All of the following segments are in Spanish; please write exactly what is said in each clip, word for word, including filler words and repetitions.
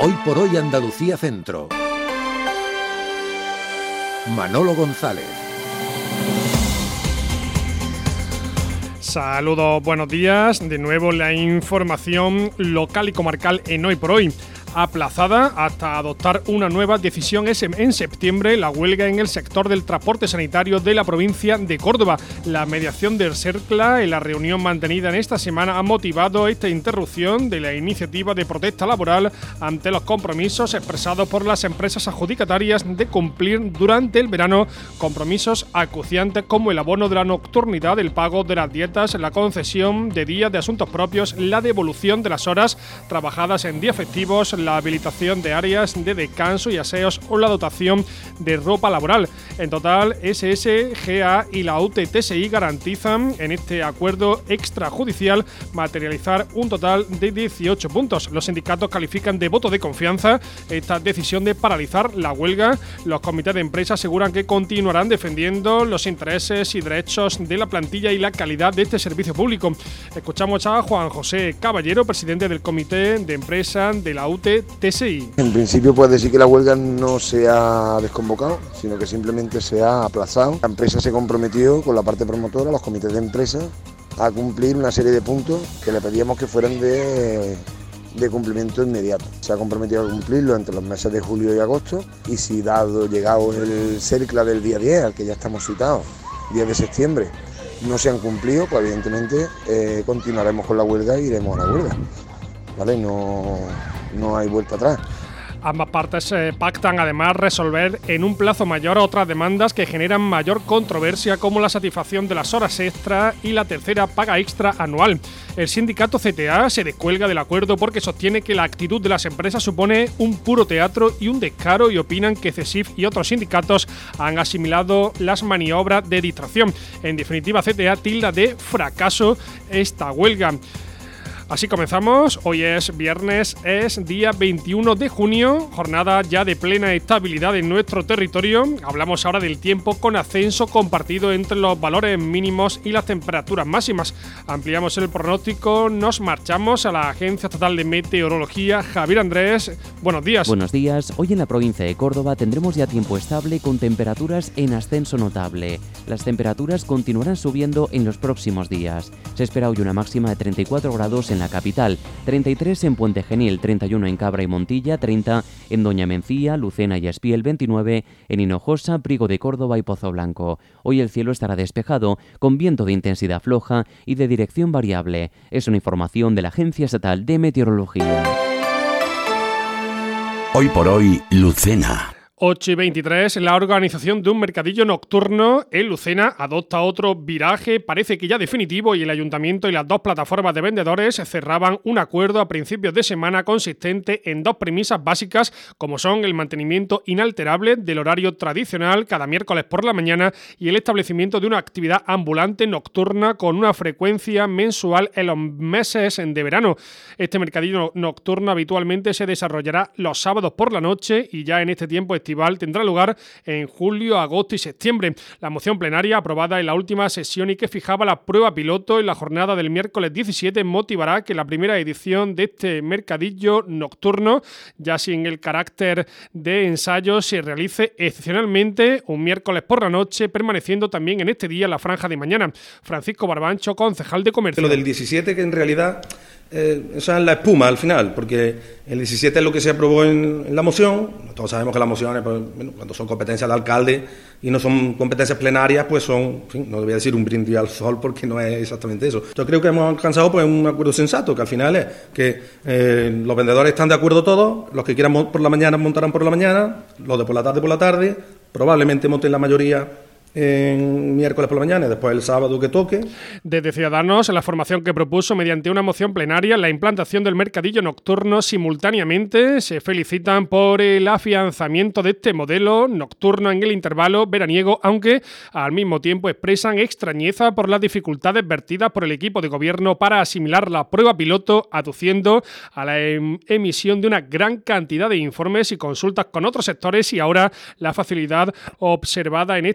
Hoy por hoy Andalucía Centro. Manolo González. Saludos, buenos días. De nuevo la información local y comarcal en Hoy por Hoy. Aplazada hasta adoptar una nueva decisión es en septiembre la huelga en el sector del transporte sanitario de la provincia de Córdoba. La mediación del CERCLA en la reunión mantenida en esta semana ha motivado esta interrupción de la iniciativa de protesta laboral ante los compromisos expresados por las empresas adjudicatarias de cumplir durante el verano compromisos acuciantes como el abono de la nocturnidad, el pago de las dietas, la concesión de días de asuntos propios, la devolución de las horas trabajadas en días festivos, la habilitación de áreas de descanso y aseos o la dotación de ropa laboral. En total, S S, G A y la U T T S I garantizan en este acuerdo extrajudicial materializar un total de dieciocho puntos. Los sindicatos califican de voto de confianza esta decisión de paralizar la huelga. Los comités de empresa aseguran que continuarán defendiendo los intereses y derechos de la plantilla y la calidad de este servicio público. Escuchamos a Juan José Caballero, presidente del comité de empresa de la U T T S I. En principio puede decir que la huelga no se ha desconvocado, sino que simplemente se ha aplazado. La empresa se comprometió con la parte promotora, los comités de empresa, a cumplir una serie de puntos que le pedíamos que fueran de, de cumplimiento inmediato. Se ha comprometido a cumplirlo entre los meses de julio y agosto, y si dado llegado el CERCLA del día diez, al que ya estamos citados, diez de septiembre, no se han cumplido, pues evidentemente eh, continuaremos con la huelga e iremos a la huelga. ¿Vale? No, no hay vuelta atrás. Ambas partes eh, pactan además resolver en un plazo mayor otras demandas que generan mayor controversia, como la satisfacción de las horas extra y la tercera paga extra anual. El sindicato C T A se descuelga del acuerdo porque sostiene que la actitud de las empresas supone un puro teatro y un descaro, y opinan que C E S I F y otros sindicatos han asimilado las maniobras de distracción. En definitiva, C T A tilda de fracaso esta huelga. Así comenzamos. Hoy es viernes, es día veintiuno de junio, jornada ya de plena estabilidad en nuestro territorio. Hablamos ahora del tiempo con ascenso compartido entre los valores mínimos y las temperaturas máximas. Ampliamos el pronóstico, nos marchamos a la Agencia Estatal de Meteorología. Javier Andrés, buenos días. Buenos días. Hoy en la provincia de Córdoba tendremos ya tiempo estable con temperaturas en ascenso notable. Las temperaturas continuarán subiendo en los próximos días. Se espera hoy una máxima de treinta y cuatro grados en la capital, treinta y tres en Puente Genil, treinta y uno en Cabra y Montilla, treinta en Doña Mencía, Lucena y Espiel, veintinueve en Hinojosa, Priego de Córdoba y Pozo Blanco. Hoy el cielo estará despejado, con viento de intensidad floja y de dirección variable. Es una información de la Agencia Estatal de Meteorología. Hoy por hoy, Lucena. ocho y veintitrés, la organización de un mercadillo nocturno en Lucena adopta otro viraje, parece que ya definitivo, y el ayuntamiento y las dos plataformas de vendedores cerraban un acuerdo a principios de semana consistente en dos premisas básicas, como son el mantenimiento inalterable del horario tradicional cada miércoles por la mañana y el establecimiento de una actividad ambulante nocturna con una frecuencia mensual en los meses de verano. Este mercadillo nocturno habitualmente se desarrollará los sábados por la noche, y ya en este tiempo estival tendrá lugar en julio, agosto y septiembre. La moción plenaria aprobada en la última sesión y que fijaba la prueba piloto en la jornada del miércoles diecisiete motivará que la primera edición de este mercadillo nocturno, ya sin el carácter de ensayo, se realice excepcionalmente un miércoles por la noche, permaneciendo también en este día la franja de mañana. Francisco Barbancho, concejal de Comercio. Lo del diecisiete, que en realidad Eh, esa es la espuma al final, porque el diecisiete es lo que se aprobó en, en la moción. Todos sabemos que las mociones, pues, bueno, cuando son competencias del alcalde y no son competencias plenarias, pues son, en fin, no voy a decir un brindis al sol, porque no es exactamente eso. Yo creo que hemos alcanzado pues un acuerdo sensato, que al final es que eh, los vendedores están de acuerdo todos, los que quieran por la mañana montarán por la mañana, los de por la tarde por la tarde, probablemente monten la mayoría en miércoles por la mañana y después el sábado que toque. Desde Ciudadanos, la formación que propuso mediante una moción plenaria la implantación del mercadillo nocturno simultáneamente, se felicitan por el afianzamiento de este modelo nocturno en el intervalo veraniego, aunque al mismo tiempo expresan extrañeza por las dificultades vertidas por el equipo de gobierno para asimilar la prueba piloto, aduciendo a la em- emisión de una gran cantidad de informes y consultas con otros sectores y ahora la facilidad observada en esta nueva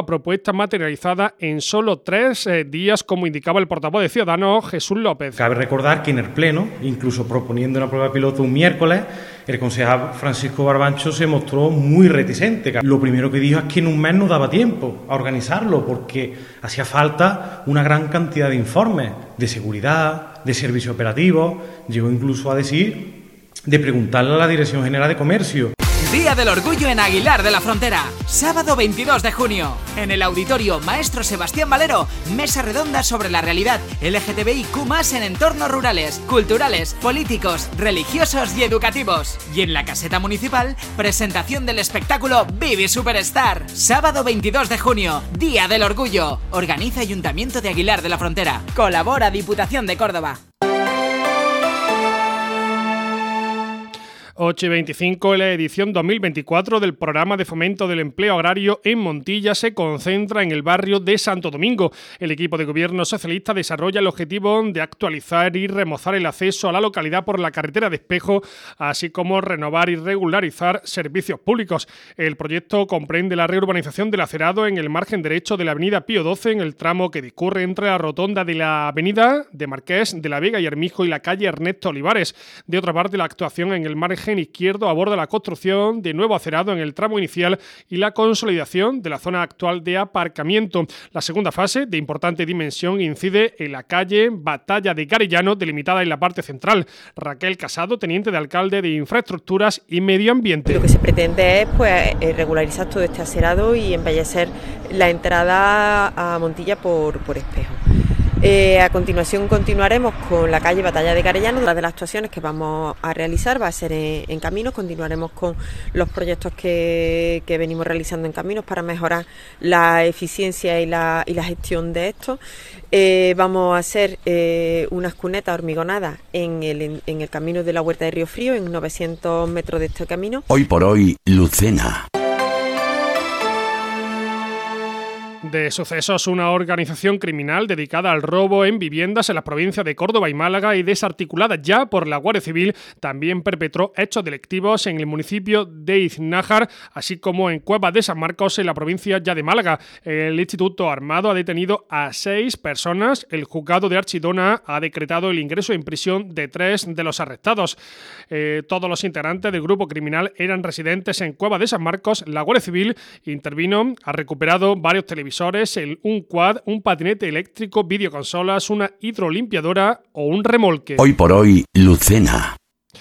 nueva propuesta materializada en solo tres eh, días, como indicaba el portavoz de Ciudadanos, Jesús López. Cabe recordar que en el Pleno, incluso proponiendo una prueba piloto un miércoles, el concejal Francisco Barbancho se mostró muy reticente. Lo primero que dijo es que en un mes no daba tiempo a organizarlo porque hacía falta una gran cantidad de informes de seguridad, de servicios operativos. Llegó incluso a decir de preguntarle a la Dirección General de Comercio. Día del Orgullo en Aguilar de la Frontera, sábado veintidós de junio, en el Auditorio Maestro Sebastián Valero, mesa redonda sobre la realidad L G T B I Q más, en entornos rurales, culturales, políticos, religiosos y educativos. Y en la caseta municipal, presentación del espectáculo Vivi Superstar, sábado veintidós de junio, Día del Orgullo. Organiza Ayuntamiento de Aguilar de la Frontera. Colabora Diputación de Córdoba. ocho y veinticinco, la edición dos mil veinticuatro del Programa de Fomento del Empleo Agrario en Montilla se concentra en el barrio de Santo Domingo. El equipo de gobierno socialista desarrolla el objetivo de actualizar y remozar el acceso a la localidad por la carretera de Espejo, así como renovar y regularizar servicios públicos. El proyecto comprende la reurbanización del Acerado en el margen derecho de la avenida Pío doce, en el tramo que discurre entre la rotonda de la avenida de Marqués de la Vega y Armijo y la calle Ernesto Olivares. De otra parte, la actuación en el margen izquierdo aborda la construcción de nuevo acerado en el tramo inicial y la consolidación de la zona actual de aparcamiento. La segunda fase, de importante dimensión, incide en la calle Batalla de Garellano, delimitada en la parte central. Raquel Casado, teniente de alcalde de Infraestructuras y Medio Ambiente. Lo que se pretende es pues regularizar todo este acerado y embellecer la entrada a Montilla por, por Espejo. Eh, a continuación continuaremos con la calle Batalla de Garellano. Una de las actuaciones que vamos a realizar va a ser en, en caminos. Continuaremos con los proyectos que, que venimos realizando en caminos para mejorar la eficiencia y la, y la gestión de esto. Eh, vamos a hacer eh, unas cunetas hormigonadas en el, en, en el camino de la Huerta de Río Frío, en novecientos metros de este camino. Hoy por hoy, Lucena. De Sucesos, una organización criminal dedicada al robo en viviendas en las provincias de Córdoba y Málaga y desarticulada ya por la Guardia Civil, también perpetró hechos delictivos en el municipio de Iznájar, así como en Cuevas de San Marcos, en la provincia ya de Málaga. El Instituto Armado ha detenido a seis personas. El juzgado de Archidona ha decretado el ingreso en prisión de tres de los arrestados. Eh, todos los integrantes del grupo criminal eran residentes en Cuevas de San Marcos. La Guardia Civil intervino, ha recuperado varios televisores, El, un quad, un patinete eléctrico, videoconsolas, una hidrolimpiadora o un remolque. Hoy por hoy, Lucena.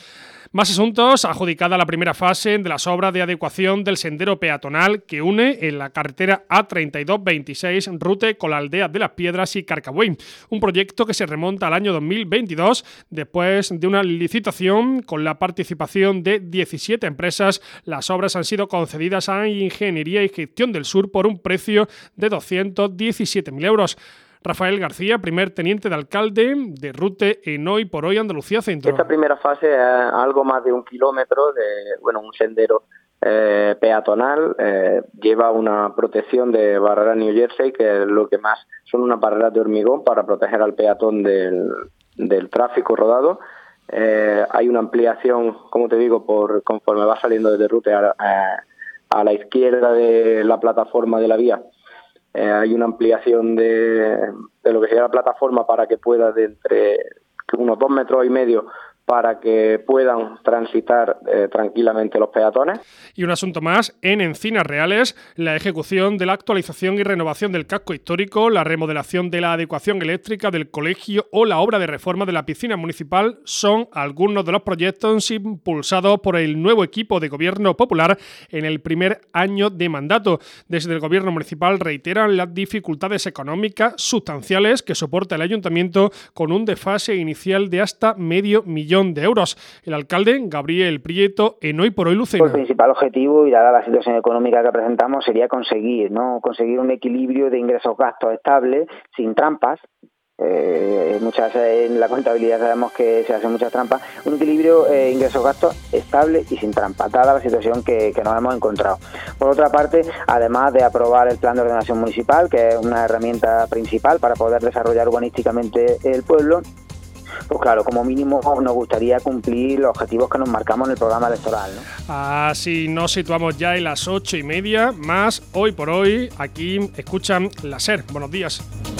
Más asuntos. Adjudicada la primera fase de las obras de adecuación del sendero peatonal que une en la carretera A treinta y dos veintiséis Rute con la aldea de Las Piedras y Carcabuey. Un proyecto que se remonta al año dos mil veintidós después de una licitación con la participación de diecisiete empresas. Las obras han sido concedidas a Ingeniería y Gestión del Sur por un precio de doscientos diecisiete mil euros. Rafael García, primer teniente de alcalde de Rute en Hoy por Hoy Andalucía Centro. Esta primera fase es algo más de un kilómetro de, bueno, un sendero eh, peatonal, eh, lleva una protección de barrera New Jersey, que es lo que más son unas barreras de hormigón para proteger al peatón del, del tráfico rodado. Eh, hay una ampliación, como te digo, por conforme va saliendo desde Rute a, a, a la izquierda de la plataforma de la vía. Eh, hay una ampliación de, de lo que sería la plataforma para que pueda de entre unos dos metros y medio para que puedan transitar eh, tranquilamente los peatones. Y un asunto más, en Encinas Reales, la ejecución de la actualización y renovación del casco histórico, la remodelación de la adecuación eléctrica del colegio o la obra de reforma de la piscina municipal son algunos de los proyectos impulsados por el nuevo equipo de gobierno popular en el primer año de mandato. Desde el gobierno municipal reiteran las dificultades económicas sustanciales que soporta el ayuntamiento con un desfase inicial de hasta medio millón de euros. El alcalde, Gabriel Prieto, en Hoy por Hoy Lucena. El principal objetivo, y dada la situación económica que presentamos, sería conseguir, ¿no? conseguir un equilibrio de ingresos-gastos estable, sin trampas. Eh, muchas en la contabilidad sabemos que se hacen muchas trampas. Un equilibrio eh, ingresos-gastos estable y sin trampas, dada la situación que, que nos hemos encontrado. Por otra parte, además de aprobar el plan de ordenación municipal, que es una herramienta principal para poder desarrollar urbanísticamente el pueblo, pues claro, como mínimo nos gustaría cumplir los objetivos que nos marcamos en el programa electoral, ¿no? Así nos situamos ya en las ocho y media, más hoy por hoy. Aquí escuchan la SER. Buenos días.